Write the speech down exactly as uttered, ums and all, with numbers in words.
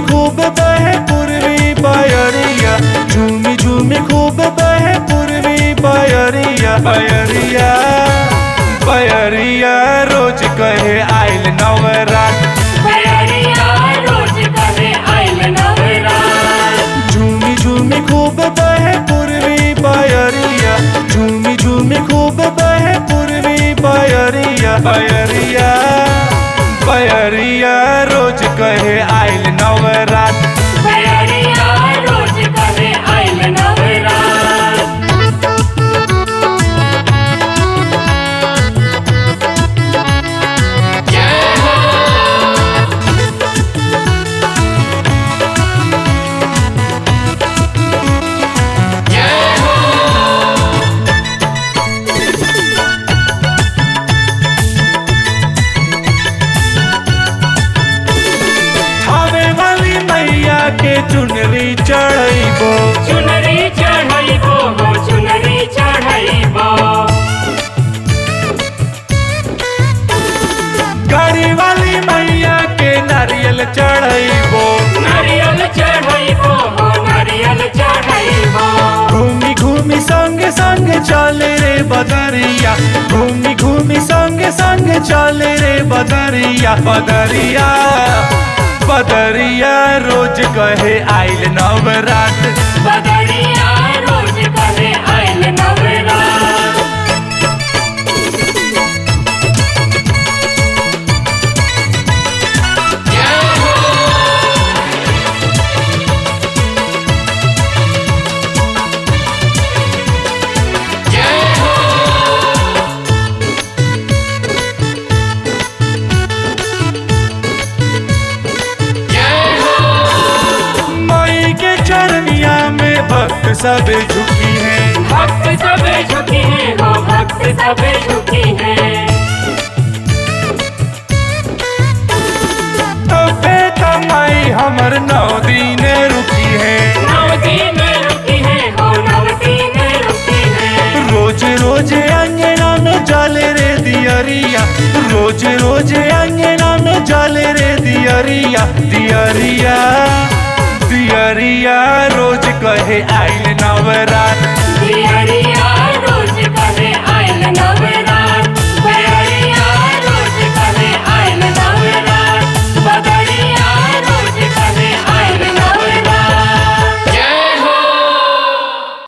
खूब बहे पूर्वी बयरिया, झूमी झूमी खूब बहे पूर्वी बयरिया। बयरिया बयरिया रोज कहे आइल नवरात, बयरिया रोज कहे आइल नवरात। झूमी झूमी खूब बहे पूर्वी बयरिया, झूमी झूमी खूब बहे पूर्वी बयरिया। बयरिया बयरिया रोज कहे आइल नवरात, बयरिया रोज कहे आइल नवरात। जय हो जय हो थावे वाली मैया के चुनरी चढ़ैबो, चुनरी चढ़ैबो हो चुनरी चढ़ैबो। गाड़ी वाली मैया के नारियल चढ़ैबो, नारियल चढ़ैबो हो नारियल चढ़ैबो। घूमी घूमी संग संग चले रे बदरिया, घूमी घूमी संग संग चले रे बदरिया। बदरिया बदरिया रोज कहे आइल नवरात, बदरिया रोज कहे आइल नवरात। जय हो जय हो जय हो। माई के चरनिया में भक्त सब झुकी हैं, भक्त सबे झुकी है हो भक्त सबे झुकी है। तबे तो माई हमर नौ दिन रुकी है। नौ दिन रुकी है हो नौ दिन रुकी है। रोज रोज अंगना में जले रे दियरिया, रोज रोज अंगना में जले रे दियरिया। दियरिया दियरिया रोज कहे आइल नवरात, दियरिया